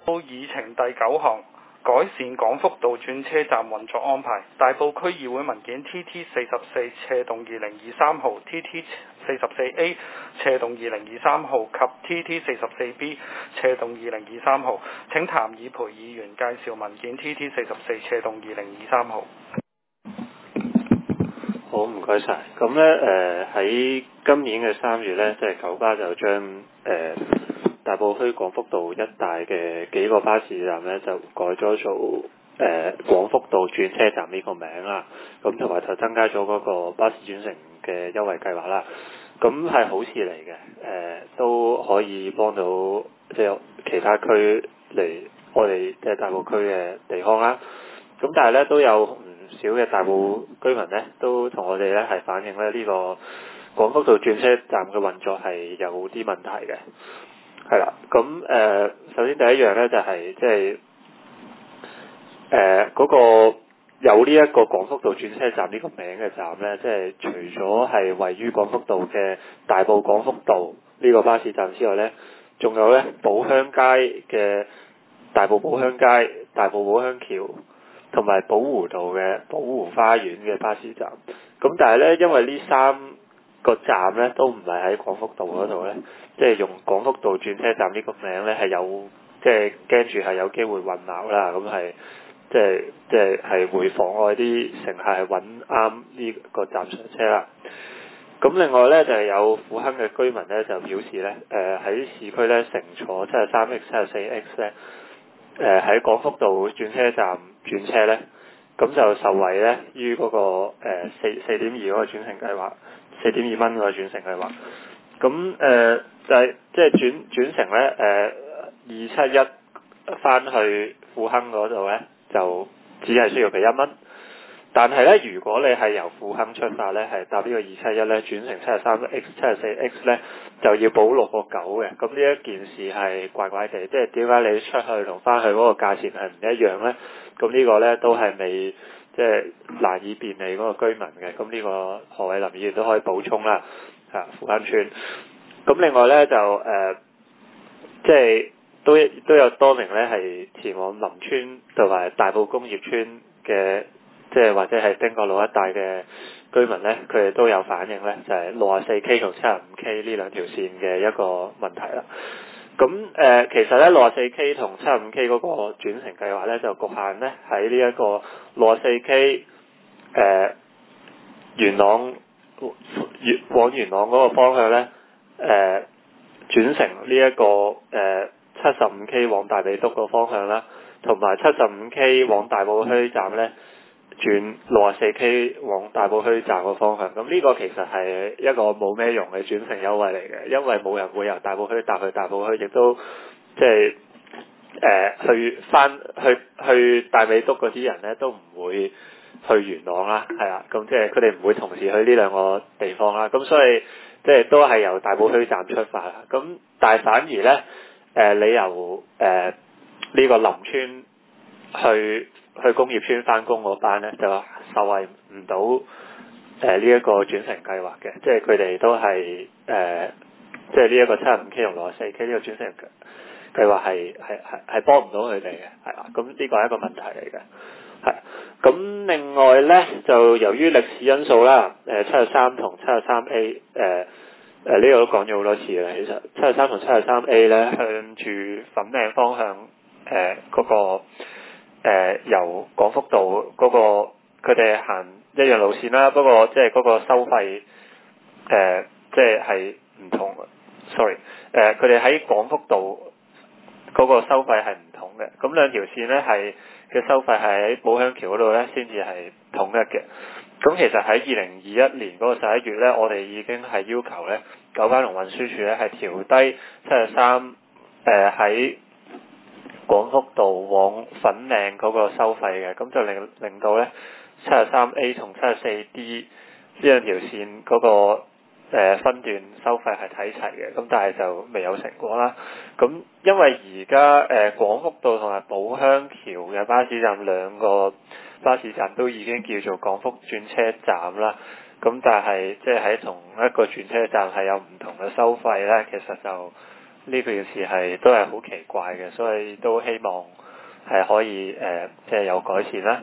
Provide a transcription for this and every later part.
到議程第9項，改善廣福道轉車站運作安排。大埔區議會文件 TT44 斜動2023號、TT44A 斜動2023號及 TT44B 斜動2023號。請譚以培議員介紹文件 TT44 斜動2023號。 好，唔該晒。咁呢，喺今年嘅3月呢，即係九巴就將大埔區廣福道一帶嘅幾個巴士站呢，就改咗做廣福道轉車站呢個名啦。咁同埋就增加咗嗰個巴士轉乘嘅優惠計劃啦。咁係好事嚟嘅，都可以幫到即係其他區嚟我哋即係大埔區嘅地方啦。咁但係呢，都有唔少嘅大埔居民呢，都同我哋呢係反映呢個廣福道轉車站嘅運作係有啲問題嘅。係啦，咁首先第一樣呢，就係即係嗰個有呢一個廣福道轉車站呢個名嘅站呢，即係除咗係位於廣福道嘅大埔廣福道呢個巴士站之外呢，仲有呢寶鄉街嘅大埔寶鄉街、大埔寶鄉橋同埋寶湖道嘅寶湖花園嘅巴士站。咁但係呢，因為呢3個站呢都唔係喺廣福道嗰度呢，即係用廣福道轉車站呢個名呢係有即係驚住係有機會混淆啦，咁係即係會妨礙啲乘客係揾啱呢個站上車啦。咁另外呢，就係有富亨嘅居民呢就表示呢，喺市區呢乘坐 73X、74X 呢，喺廣福道轉車站轉車呢，咁就受惠呢於嗰個4.2嗰個轉乘計劃，4.2蚊嗰個轉乘計劃。咁就係即係轉乘呢，271翻去富亨嗰度呢，就只係需要俾1蚊。但係呢，如果你係由富亨出發呢，係搭呢個271呢，轉乘 73X、74X 呢，就要補6.9嘅。咁呢一件事係怪怪地，即係點解你出去同翻去嗰個價錢係唔一樣呢？咁呢個呢，都係未即係難以便利嗰個居民嘅。咁呢個何偉林議員都可以補充啦。富亨村。咁另外呢，就即係都有多名呢係前往林村同埋大埔工業村嘅，即係或者係汀角路一帶嘅居民呢，佢哋都有反映呢，就係 64K 同 75K 呢兩條線嘅一個問題啦。咁其實呢 64K 同 75K 嗰個轉乘計劃呢，就局限呢喺呢一個 64K 往元朗嗰個方向呢，轉乘呢一個75K 往大美督個方向啦，同埋 75K 往大埔墟站呢，轉 64K 往大埔墟站個方向。咁呢個其實係一個冇咩用嘅轉乘優惠嚟嘅，因為冇人會由大埔墟搭去大埔墟，亦都即係去大美督嗰啲人呢，都唔會去元朗啦，係啦，咁即係佢哋唔會同時去呢兩個地方啦。咁所以即係都係由大埔墟站出發啦。咁但係反而呢，你由呢個林村去工業村翻工嗰班呢，就受惠唔到呢一個轉乘計劃嘅，即係佢哋都係即係呢一個 75K 同 64K 呢個轉乘計劃係幫唔到佢哋嘅，係啦。咁呢個係一個問題嚟嘅，係。咁另外呢，就由於歷史因素啦，73同 73A 呢個都講咗好多次啦。其實73同 73A 呢，向住粉嶺方向嗰個由廣福道嗰個佢哋行一樣路線啦，不過即係嗰個收費即係唔同。sorry， 佢哋喺廣福道嗰個收費係唔同嘅。咁兩條線呢嘅收費係喺寶鄉橋嗰度呢先至係統一嘅。咁其實喺2021年嗰個11月呢，我哋已經係要求呢九巴同運輸署呢係調低73喺廣福道往粉嶺嗰個收費嘅，咁就令到呢 73A 同 74D 呢兩條線嗰個分段收費係睇齊嘅，咁但係就未有成果啦。咁因為而家廣福道同埋寶鄉橋嘅巴士站兩個巴士站都已經叫做廣福轉車站啦，咁但係即係喺同一個轉車站係有唔同嘅收費呢，其實就呢件事係都係好奇怪嘅，所以都希望係可以即係有改善啦。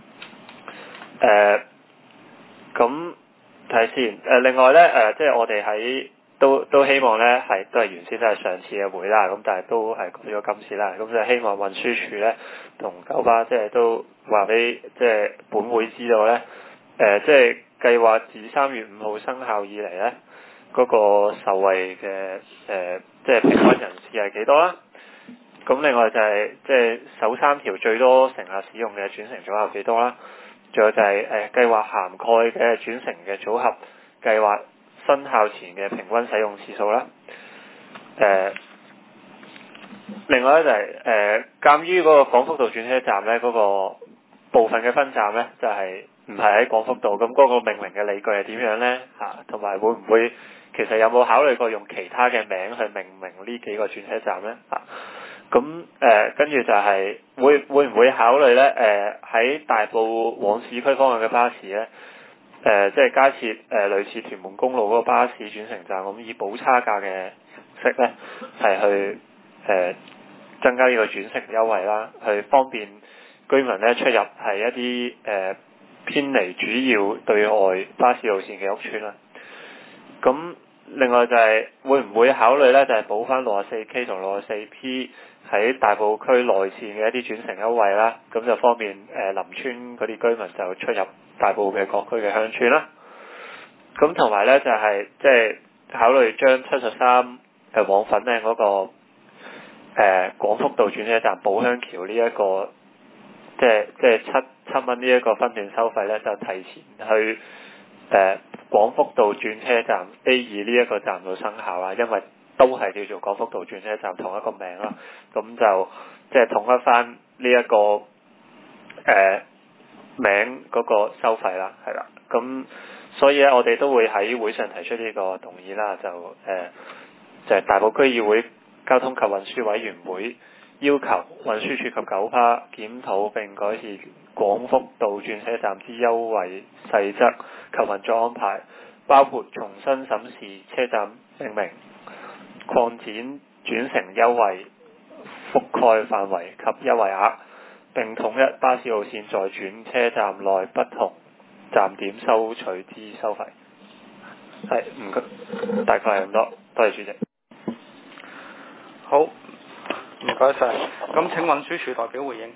咁睇先另外咧即係我哋喺都希望咧都係原先都係上次嘅會啦，咁但係都係改咗今次啦，咁就希望運輸署咧同九巴即係都話俾即係本會知道咧即係計劃自3月5號生效以嚟咧嗰個受惠嘅即係平均人次係幾多啦？咁另外就係即係首3條最多乘客使用嘅轉乘組合幾多啦？仲有就係計劃涵蓋嘅轉乘嘅組合計劃生效前嘅平均使用次數啦。另外咧就係鑑於嗰個廣福道轉車站咧嗰個部分嘅分站咧就係唔係喺廣福道，咁嗰個命名嘅理據係點樣咧？同埋會唔會其實有冇考慮過用其他嘅名去命名呢幾個轉車站咧？咁跟住就係會唔會考慮咧？喺大埔往市區方向嘅巴士咧，即係加設類似屯門公路嗰個巴士轉乘站咁，以補差價嘅式咧，係去增加呢個轉乘優惠啦，去方便居民咧出入係一啲偏離主要對外巴士路線嘅屋邨啦。咁另外就係會唔會考慮咧？就係補翻 64K 同 64P 喺大埔區內線嘅一啲轉乘優惠啦，咁就方便林村嗰啲居民就出入大埔嘅各區嘅鄉村啦。咁同埋咧就係即係考慮將73往粉嶺嗰個廣福道轉車站寶鄉橋呢一個即係七蚊呢一個分段收費咧，就提前去廣福道轉車站 A2呢一個站度生效啦，因為都係叫做廣福道轉車站同一個名啦，咁就即係統一翻呢一個名嗰個收費啦，係啦，咁所以咧我哋都會喺會上提出呢個動議啦，就係大埔區議會交通及運輸委員會要求運輸署及九巴檢討並改善廣福道轉車站之優惠細則及運作安排，包括重新審視車站命名、擴展轉乘優惠覆蓋範圍及優惠額，並統一巴士路線在轉車站內不同站點收取之收費。係唔該，大概係咁多，多謝主席。 好，唔該晒。咁請運輸署代表回應。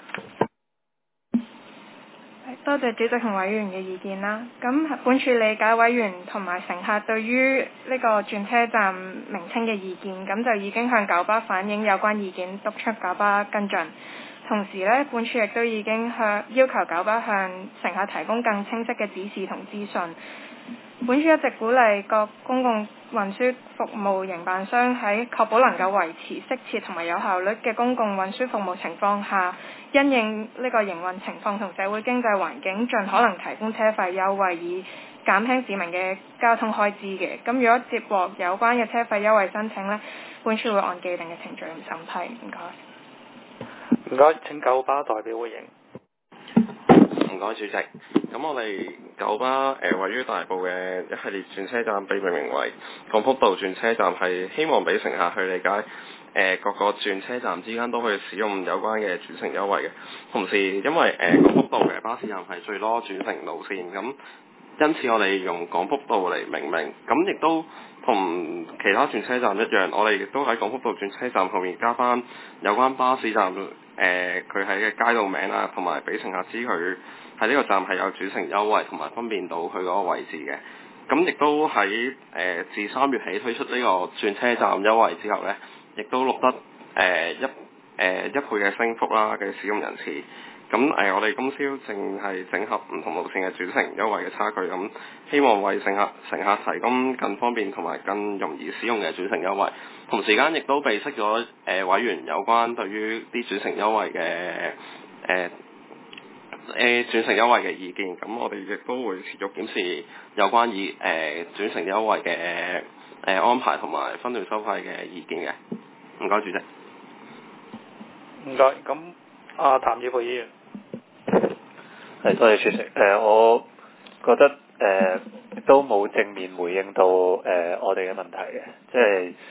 多謝主席同委員嘅意見啦。咁本署理解委員同埋乘客對於呢個轉車站名稱嘅意見，咁就已經向九巴反映有關意見，督促九巴跟進。同時呢，本署亦都已經要求九巴向乘客提供更清晰嘅指示同資訊。本署一直鼓勵各公共運輸服務營辦商喺確保能夠維持適切同埋有效率嘅公共運輸服務情況下，因應呢個營運情況同社會經濟環境，盡可能提供車費優惠，以減輕市民嘅交通開支嘅。咁如果接獲有關嘅車費優惠申請呢，本署會按既定嘅程序審批。唔該。 唔該，請九巴代表回應。 唔該，主席。咁我哋九巴位於大埔嘅一系列轉車站被命名為廣福道轉車站，係希望俾乘客去理解各個轉車站之間都可以使用有關嘅轉乘優惠嘅。同時，因為廣福道嘅巴士站係最多轉乘路線，咁因此我哋用廣福道嚟命名，咁亦都同其他轉車站一樣，我哋亦都喺廣福道轉車站後面加翻有關巴士站佢喺嘅街道名啊，同埋俾乘客知佢喺呢個站係有轉乘優惠，同埋分辨到佢嗰個位置嘅。咁亦都喺自3月起推出呢個轉車站優惠之後呢，亦都錄得一倍嘅升幅啦嘅使用人次。咁我哋公司正係整合唔同路線嘅轉乘優惠嘅差距，咁希望為乘客提供更方便同埋更容易使用嘅轉乘優惠。同時間亦都備悉咗委員有關對於啲轉乘優惠嘅轉乘優惠嘅意見，咁我哋亦都會持續檢視有關轉乘優惠嘅安排同埋分段收費嘅意見嘅。唔該，主席。 唔該。咁譚耀培議員。 係，多謝主席。我覺得都冇正面回應到我哋嘅問題嘅，即係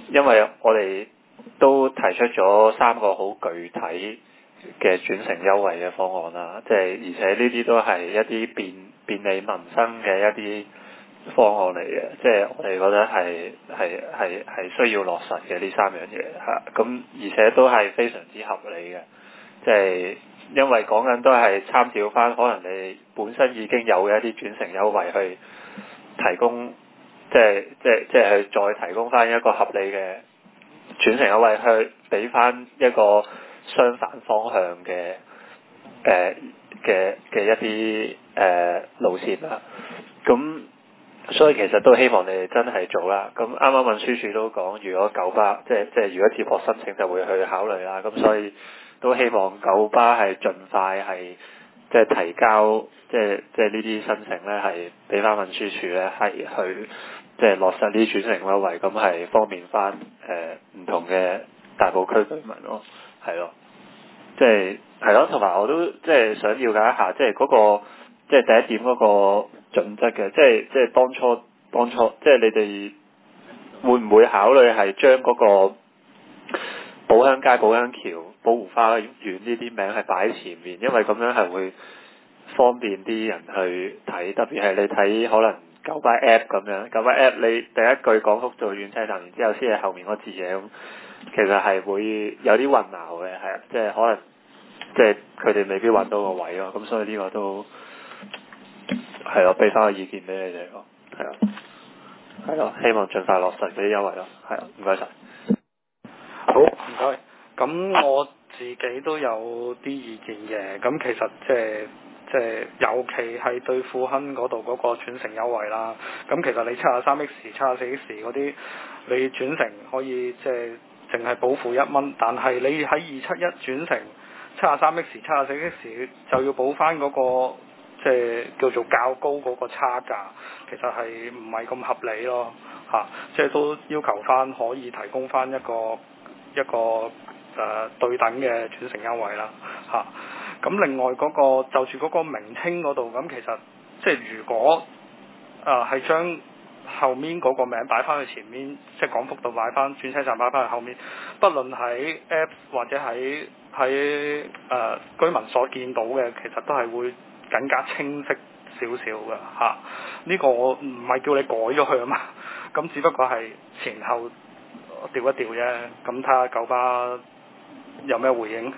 因為我哋都提出咗3個好具體嘅轉乘優惠嘅方案啦，即係而且呢啲都係一啲便利民生嘅一啲方案嚟嘅，即係我哋覺得係需要落實嘅呢3樣嘢嚇，咁而且都係非常之合理嘅，即係因為講緊都係參照翻可能你本身已經有嘅一啲轉乘優惠去提供，即係去再提供翻一個合理嘅轉乘優惠去俾翻一個相反方向嘅一啲路線啦，咁所以其實都希望你哋真係做啦。咁啱啱運輸署都講，如果九巴即係如果接獲申請就會去考慮啦。咁所以都希望九巴係盡快係即係提交即係呢啲申請咧，係俾翻運輸署咧係去即係落實呢啲轉乘優惠，咁係方便翻唔同嘅大埔區居民咯，係咯，即係咯，同埋我都即係想了解一下，即係嗰個即係第一點嗰個準則嘅，即係當初即係你哋會唔會考慮係將嗰個寶鄉街、寶鄉橋、寶湖花園呢啲名係擺喺前面，因為咁樣係會方便啲人去睇，特別係你睇可能九巴 app 咁樣，九巴 app 你第一句廣福道轉車站，然之後先係後面嗰字嘢，咁其實係會有啲混淆嘅，係啊，即係可能即係佢哋未必揾到個位咯，咁所以呢個都係咯，俾翻個意見俾你哋咯，係咯，希望盡快落實嗰啲優惠咯，係啊，唔該晒。 好，唔該。咁我自己都有啲意見嘅，咁其實即係尤其係對富亨嗰度嗰個轉乘優惠啦，咁其實你73X、74X 嗰啲，你轉乘可以即係淨係補付1蚊，但係你喺271轉乘73X、74X 就要補翻嗰個即係叫做較高嗰個差價，其實係唔係咁合理咯嚇，即係都要求翻可以提供翻一個對等嘅轉乘優惠啦嚇。咁另外嗰個就住嗰個名稱嗰度，咁其實即係如果係將後面嗰個名擺翻去前面，即係廣福道擺翻轉車站擺翻去後面，不論喺 Apps 或者喺居民所見到嘅，其實都係會更加清晰少少嘅嚇。呢個我唔係叫你改咗佢啊嘛，咁只不過係前後調一調啫。咁睇下九巴有咩回應？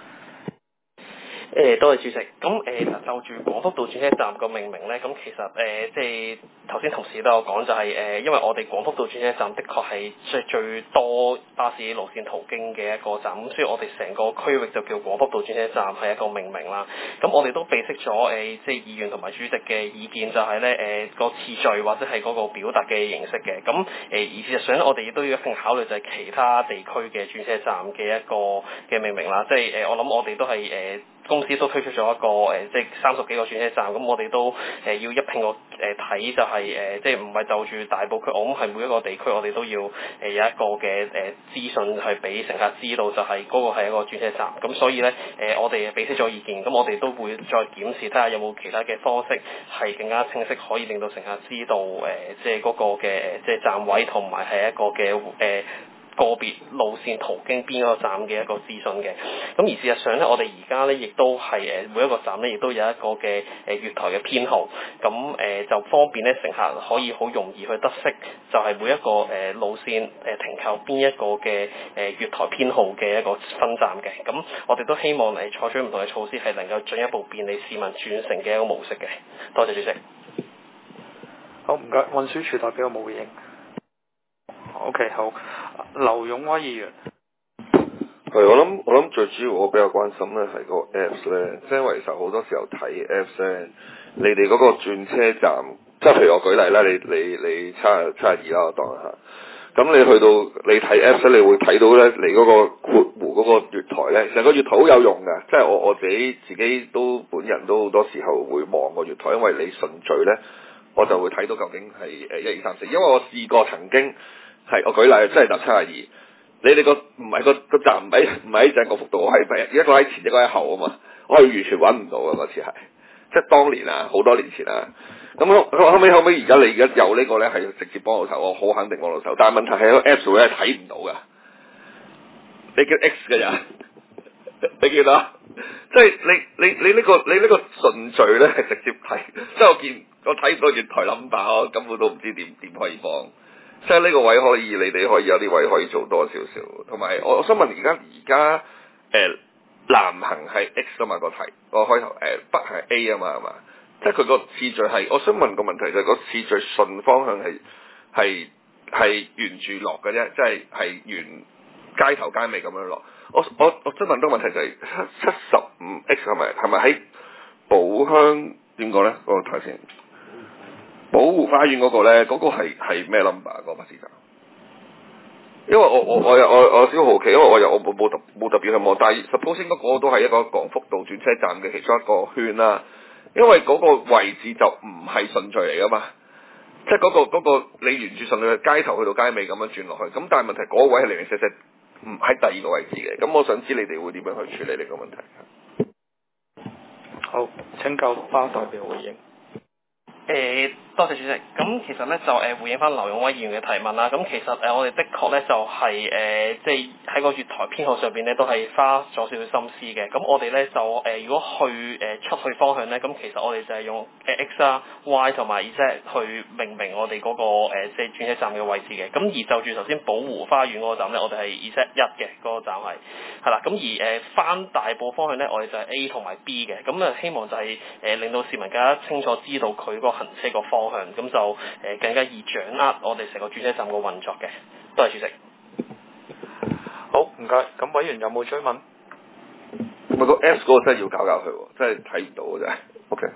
多謝主席。咁就住廣福道轉車站個命名咧，咁其實即係頭先同事都有講，就係因為我哋廣福道轉車站的確係即係最多巴士路線途經嘅一個站，咁所以我哋成個區域就叫廣福道轉車站係一個命名啦。咁我哋都備悉咗即係議員同埋主席嘅意見，就係咧個次序或者係嗰個表達嘅形式嘅。咁而事實上咧，我哋亦都要一定考慮就係其他地區嘅轉車站嘅一個嘅命名啦。即係我諗我哋都係公司都推出咗一個即係30幾個轉車站，咁我哋都要一併個睇，就係即係唔係就住大埔區，我諗係每一個地區我哋都要有一個嘅資訊係俾乘客知道，就係嗰個係一個轉車站。咁所以咧我哋俾悉咗意見，咁我哋都會再檢視睇下有冇其他嘅方式係更加清晰，可以令到乘客知道即係嗰個嘅即係站位同埋係一個嘅個別路線途經邊一個站嘅一個資訊嘅。咁而事實上咧，我哋而家咧亦都係每一個站咧亦都有一個嘅月台嘅編號，咁就方便咧乘客可以好容易去得悉，就係每一個路線停靠邊一個嘅月台編號嘅一個分站嘅。咁我哋都希望採取唔同嘅措施，係能夠進一步便利市民轉乘嘅一個模式嘅。多謝主席。 好，唔該，運輸署代表冇回應。OK， 好，劉勇威議員。 我諗最主要我比較關心咧係個 Apps 咧，即係因為其實好多時候睇 Apps 咧，你哋嗰個轉車站，即係譬如我舉例啦，你72啦，我當下，咁你去到你睇 Apps 咧，你會睇到咧你嗰個括弧嗰個月台咧，其實個月台好有用嘅，即係我自己都本人都好多時候會望個月台，因為你順序咧，我就會睇到究竟係1、2、3、4，因為我試過曾經。係，我舉例，真係搭72，你哋唔係個站唔喺正國福道，係一個喺前，一個喺後啊嘛，我係完全揾唔到嘅嗰次係，即係當年啊，好多年前啊， 咁後尾而家你而家有呢個咧係直接幫到手，我好肯定幫到手。但係問題係個 Apps 度咧係睇唔到㗎。你叫 X 嘅人，你記得？即係你呢個順序咧係直接睇，即係我睇唔到月台 number，我根本都唔知點可以幫。即係呢個位你哋可以有啲位可以做多少少，同埋我想問而家南行係 X 啊嘛個題，我開頭北係 A 啊嘛係嘛？即係佢個次序係，我想問個問題就係個次序順方向係沿住落嘅啫，即係沿街頭街尾咁樣落。我真問多個問題就係75X 係咪喺寶鄉點講咧？嗰個睇先，寶湖花園嗰個咧，嗰個係咩 number 嗰個巴士站？因為我有少少好奇，因為我冇特別去望，但係 suppose 嗰個都係一個廣福道轉車站嘅其中一個圈啦。因為嗰個位置就唔係順序嚟噶嘛，即係嗰個你沿住順序街頭去到街尾咁樣轉落去，咁但係問題嗰個位係零零舍舍唔喺第二個位置嘅，咁我想知你哋會點樣去處理呢個問題？ 好，請九巴代表回應。 多謝主席。咁其實咧就回應翻劉勇威議員嘅提問啦。咁其實我哋的確咧就係即係喺個月台編號上邊咧都係花咗少少心思嘅。咁我哋咧就如果去出去方向咧，咁其實我哋就係用X 啊 Y 同埋 Z 去命名我哋嗰個即係轉車站嘅位置嘅。咁而就住頭先寶湖花園嗰個站咧，我哋係 Z1嘅嗰個站係啦。咁而翻大埔方向咧，我哋就係 A 同埋 B 嘅。咁希望就係令到市民更加清楚知道佢個行車個方向，咁就更加易掌握我哋成個轉車站個運作嘅。多謝主席。 好，唔該。咁委員有冇追問？ 咪個 S 嗰個真係要搞佢喎，真係睇唔到嘅真係。OK。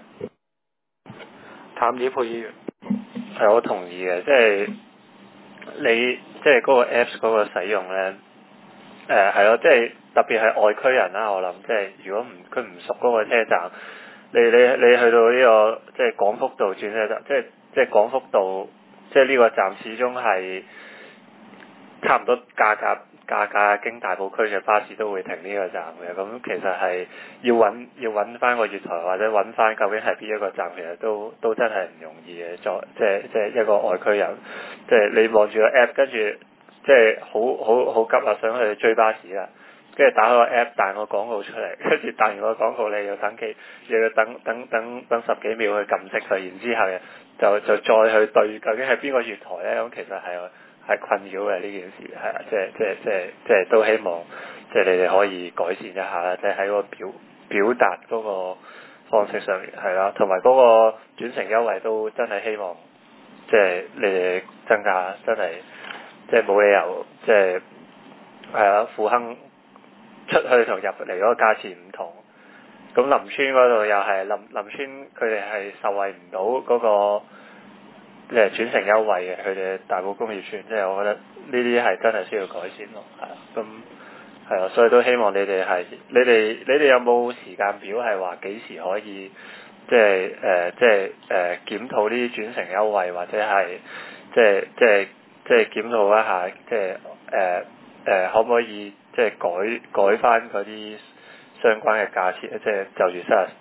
譚以培議員。 係我同意嘅，即係你即係嗰個 Apps 嗰個使用咧，係咯，即係特別係外區人啦，我諗即係如果佢唔熟嗰個車站。你去到呢個即係廣福道轉車站，即係廣福道，即係呢個站始終係差唔多價經大埔區嘅巴士都會停呢個站嘅，咁其實係要揾翻個月台或者揾翻究竟係邊一個站，其實都真係唔容易嘅。即係一個外區人，即係你望住個 app， 跟住即係好急啊，想去追巴士啦。跟住打開個 app 彈個廣告出嚟，跟住彈完個廣告你要等等十幾秒去撳熄佢，然之後就再去對究竟係邊個月台咧？咁其實係困擾嘅呢件事，係啊，即係都希望即係你哋可以改善一下啦，即係喺個表達嗰個方式上面係啦，同埋嗰個轉乘優惠都真係希望即係你哋增加，真係即係冇理由即係係啦，富亨。出去同入嚟嗰個價錢唔同，咁林村嗰度又係林村佢哋係受惠唔到嗰個轉乘優惠嘅，佢哋大埔工業村，即係我覺得呢啲係真係需要改善咯，係啊，咁係啊，所以都希望你哋有冇時間表係話幾時可以即係檢討呢啲轉乘優惠，或者係即係檢討一下，即係可唔可以？即係改翻嗰啲相關嘅價錢，即係就住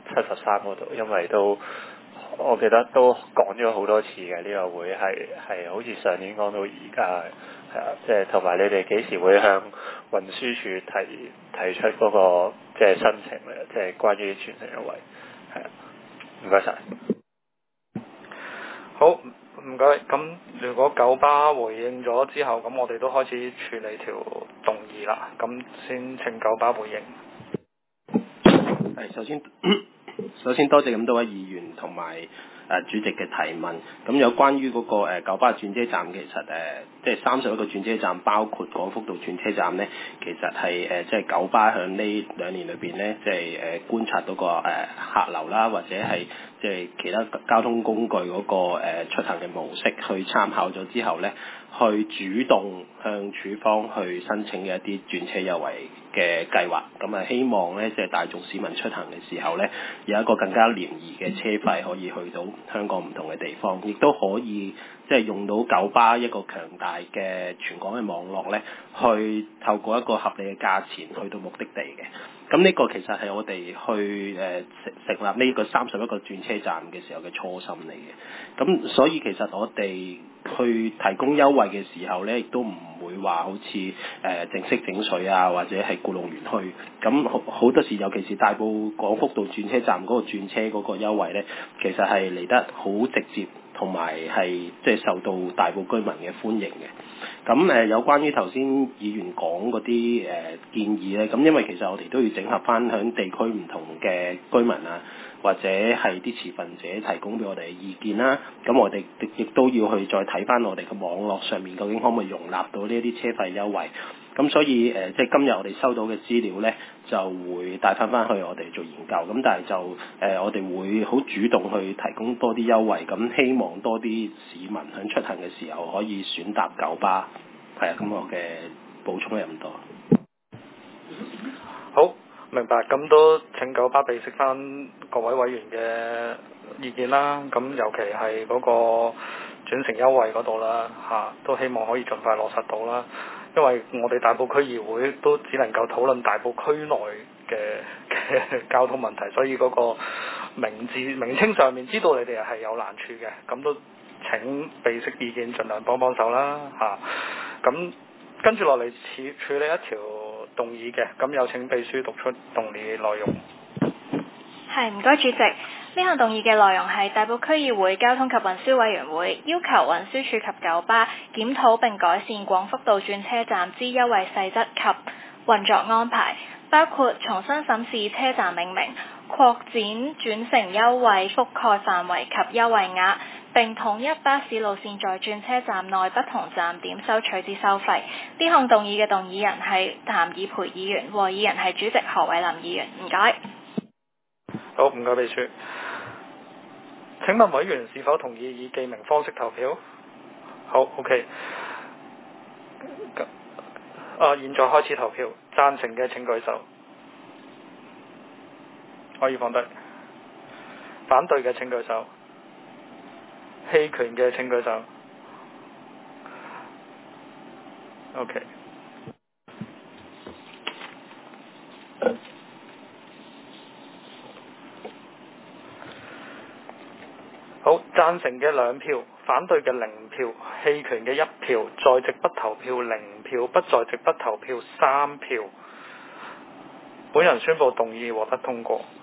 73嗰度，因為我記得都講咗好多次嘅呢個會係好似上年講到而家係啊，即係同埋你哋幾時會向運輸署提出嗰個即係申請咧？即係關於轉乘優惠係啊，唔該晒。 好。唔該，咁如果九巴回應咗之後，咁我哋都開始處理條動議啦。咁先請九巴回應。 係，首先多謝咁多位議員同埋主席嘅提問。咁有關於嗰個九巴轉車站，其實即係31個轉車站，包括廣福道轉車站咧，其實係即係九巴響呢2年裏邊咧，即係觀察到個客流啦，或者係即係其他交通工具嗰個出行嘅模式去參考咗之後咧，去主動向署方去申請嘅一啲轉車優惠嘅計劃。咁希望咧即係大眾市民出行嘅時候咧，有一個更加廉宜嘅車費可以去到香港唔同嘅地方，亦都可以即係用到九巴一個強大嘅全港嘅網絡咧，去透過一個合理嘅價錢去到目的地嘅。咁呢個其實係我哋去成立呢個31個轉車站嘅時候嘅初心嚟嘅。咁所以其實我哋去提供優惠嘅時候咧，亦都唔會話好似整色整水啊，或者係故弄玄虛。咁好多時，尤其是大埔廣福道轉車站嗰個轉車嗰個優惠咧，其實係嚟得好直接，同埋係即係受到大埔居民嘅歡迎嘅。咁有關於頭先議員講嗰啲建議咧，咁因為其實我哋都要整合翻響地區唔同嘅居民啊，或者係啲持份者提供俾我哋嘅意見啦。咁我哋亦都要去再睇翻我哋嘅網絡上面究竟可唔可以容納到呢一啲車費優惠。咁所以即係今日我哋收到嘅資料咧，就會帶翻去我哋做研究。咁但係就我哋會好主動去提供多啲優惠，咁希望多啲市民喺出行嘅時候可以選搭九巴。係啊，咁我嘅補充係咁多。 好，明白。咁都請九巴備悉翻各位委員嘅意見啦。咁尤其係嗰個轉乘優惠嗰度啦，都希望可以盡快落實到啦。因為我哋大埔區議會都只能夠討論大埔區內嘅交通問題，所以嗰個名稱上面知道你哋係有難處嘅，咁都請備悉意見，盡量幫手啦咁跟住落嚟處理一條動議嘅，咁有請秘書讀出動議內容。 係，唔該主席。呢項動議嘅內容係大埔區議會交通及運輸委員會要求運輸署及九巴檢討並改善廣福道轉車站之優惠細則及運作安排，包括重新審視車站命名、擴展轉乘優惠覆蓋範圍及優惠額，並統一巴士路線在轉車站內不同站點收取之收費。呢項動議嘅動議人係譚以培議員，和議人係主席何偉林議員。唔該。 好，唔該秘書。請問委員是否同意以記名方式投票？好 ，OK。現在開始投票，贊成嘅請舉手，可以放低。反對嘅請舉手，棄權嘅請舉手。OK。好，贊成嘅2票，反對嘅0票，棄權嘅1票，在席不投票0票，不在席不投票3票。本人宣布動議獲得通過。